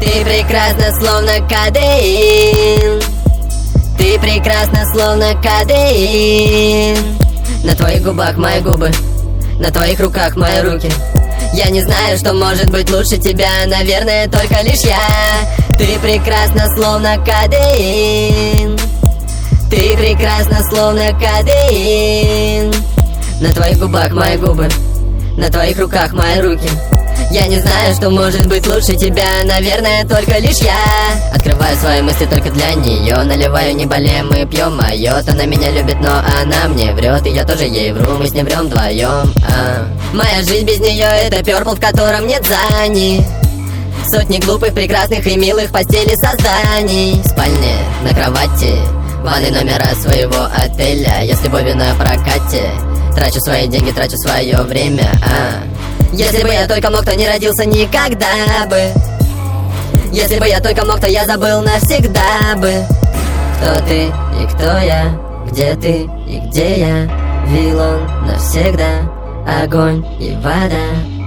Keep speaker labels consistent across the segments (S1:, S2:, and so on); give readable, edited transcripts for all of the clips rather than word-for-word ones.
S1: Ты прекрасна, словно кадеин. Ты прекрасна, словно кадеин. На твоих губах мои губы, на твоих руках мои руки. Я не знаю, что может быть лучше тебя, наверное, только лишь я. Ты прекрасна, словно кадеин. Ты прекрасна, словно кадеин. На твоих губах мои губы, на твоих руках мои руки. Я не знаю, что может быть лучше тебя, наверное, только лишь я. Открываю свои мысли только для нее, наливаю, не болеем, мы пьем моет. Она меня любит, но она мне врет, и я тоже ей вру, мы с ней врем вдвоем. Моя жизнь без нее это перпл, в котором нет зани. Сотни глупых, прекрасных и милых в постели созданий. В спальне, на кровати, ванной номера своего отеля. Я с любовью на прокате, трачу свои деньги, трачу свое время. Если бы я только мог, то не родился никогда бы. Если бы я только мог, то я забыл навсегда бы. Кто ты и кто я, где ты и где я. Вилон навсегда, огонь и вода.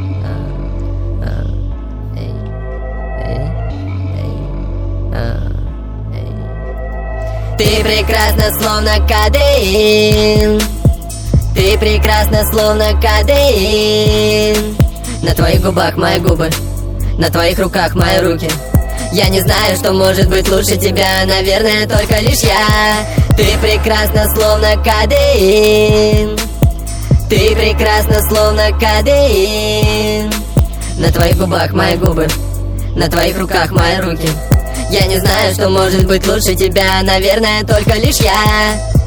S1: Ты прекрасна, словно кадеин. Ты прекрасна, словно кадеин. На твоих губах мои губы, на твоих руках мои руки. Я не знаю, что может быть лучше тебя, наверное, только лишь я. Ты прекрасна, словно кадеин. Ты прекрасна, словно кадеин. На твоих губах мои губы, на твоих руках мои руки. Я не знаю, что может быть лучше тебя, наверное, только лишь я.